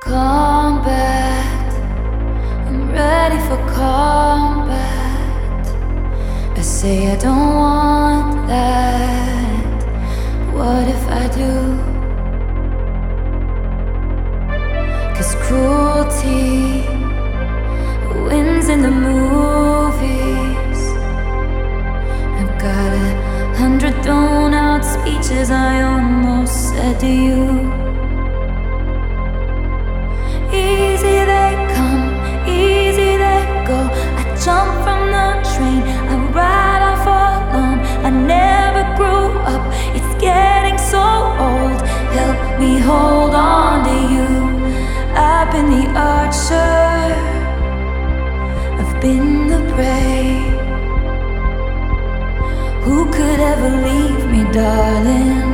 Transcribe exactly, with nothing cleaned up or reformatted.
Combat, I'm ready for combat. I say I don't want that, but what if I do? 'Cause cruelty wins in the movies. I've got a hundred thrown out speeches I almost said to you. Easy they come, easy they go. I jump from the train, I ride off alone. I never grew up, it's getting so old. Help me hold on to you. I've been the archer, I've been the prey. Who could ever leave me, darling?